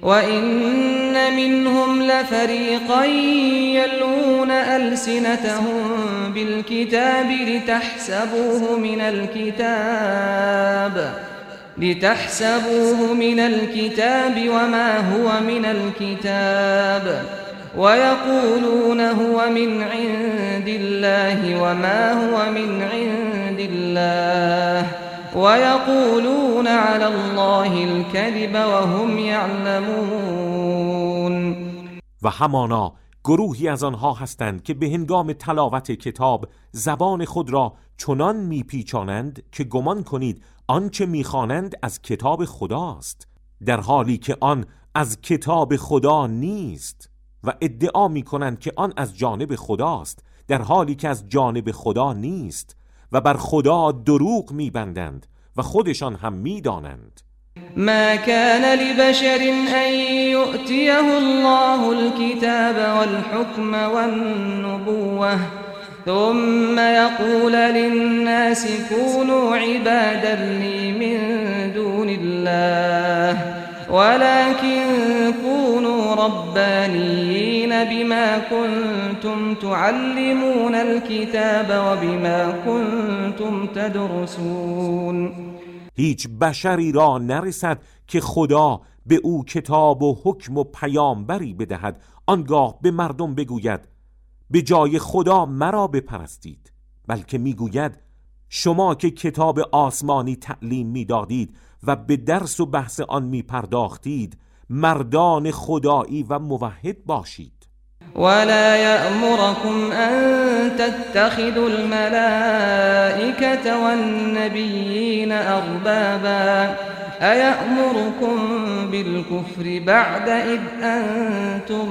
وَإِنَّ مِنْهُمْ لَفَرِيقًا يَلْوُونَ أَلْسِنَتَهُم بِالْكِتَابِ لِتَحْسَبُوهُ مِنَ الْكِتَابِ وَمَا هُوَ مِنَ الْكِتَابِ وَيَقُولُونَ هُوَ مِنْ عِندِ اللَّهِ وَمَا هُوَ مِنْ عِندِ اللَّهِ وَيَقُولُونَ عَلَى اللَّهِ الْكَذِبَ وَهُمْ يَعْلَمُونَ. و همانا گروهی از آنها هستند که به هنگام تلاوت کتاب زبان خود را چنان میپیچانند که گمان کنید آنچه میخوانند از کتاب خداست، در حالی که آن از کتاب خدا نیست، و ادعا میکنند که آن از جانب خداست، در حالی که از جانب خدا نیست، و بر خدا دروغ میبندند و خودشان هم میدانند. ما كان لبشر أن يؤتيه الله الكتاب والحكم والنبوة ثم يقول للناس كونوا عبادا لي من دون الله ولكن كونوا ربانيين بما كنتم تعلمون الكتاب وبما كنتم تدرسون. هیچ بشری را نرسد که خدا به او کتاب و حکم و پیامبری بدهد آنگاه به مردم بگوید به جای خدا مرا بپرستید، بلکه میگوید شما که کتاب آسمانی تعلیم میدادید و به درس و بحث آن میپرداختید مردان خدایی و موحد باشید. ولا يأمركم أن تتخذوا الملائكة والنبيين أربابا أيأمركم بالكفر بعد إذ أنتم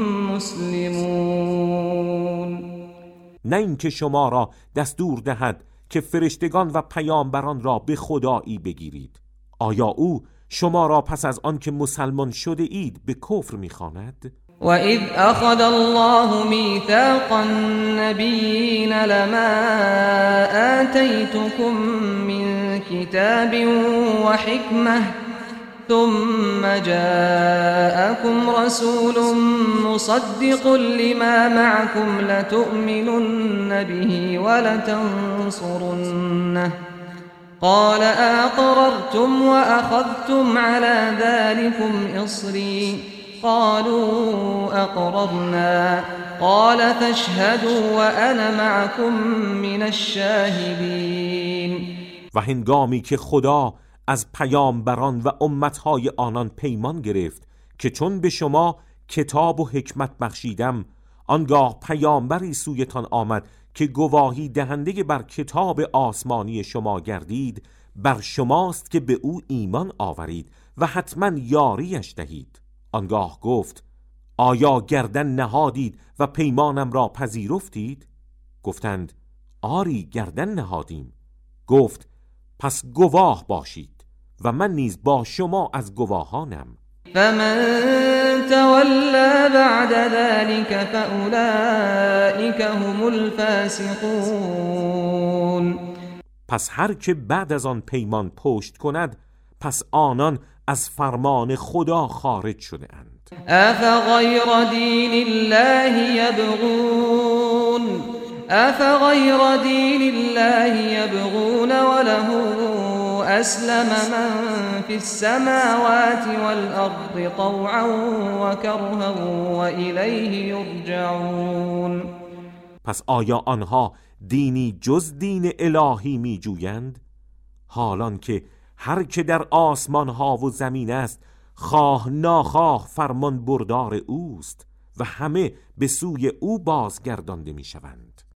مسلمون. نه اینکه شما را دستور دهد که فرشتگان و پیامبران را به خدایی بگیرید. آیا او شما را پس از آن که مسلمان شده اید به کفر می‌خواند؟ وَإِذْ أَخَذَ اللَّهُ مِيثَاقَ النَّبِيِّينَ لَمَا آتَيْتُكُم مِّن كِتَابٍ وَحِكْمَةٍ ثُمَّ جَاءَكُمْ رَسُولٌ مُصَدِّقٌ لِّمَا مَعَكُمْ لَتُؤْمِنُنَّ بِهِ وَلَتَنصُرُنَّهُ قَالَ أَأَقْرَرْتُمْ وَأَخَذْتُمْ عَلَى ذَلِكُمْ إِصْرِي قالوا أقررنا قال فاشهدوا وأنا معكم من الشاهدين. و هنگامی که خدا از پیامبران و امتهای آنان پیمان گرفت که چون به شما کتاب و حکمت بخشیدم آنگاه پیامبری سویتان آمد که گواهی دهنده بر کتاب آسمانی شما گردید، بر شماست که به او ایمان آورید و حتما یاریش دهید. آنگاه گفت آیا گردن نهادید و پیمانم را پذیرفتید؟ گفتند آری گردن نهادیم. گفت پس گواه باشید و من نیز با شما از گواهانم. فمن تولى بعد ذلك فأولئك هم الفاسقون. پس هر که بعد از آن پیمان پشت کند پس آنان از فرمان خدا خارج شده اند. افغیر دین الله یبغون وله اسلم من فی السماوات والارض طوعا وكرها والیه یرجعون. پس آیا آنها دینی جز دین الهی می جویند؟ حالان که هر که در آسمان ها و زمین است خواه ناخواه فرمان بردار اوست و همه به سوی او بازگردانده می شوند.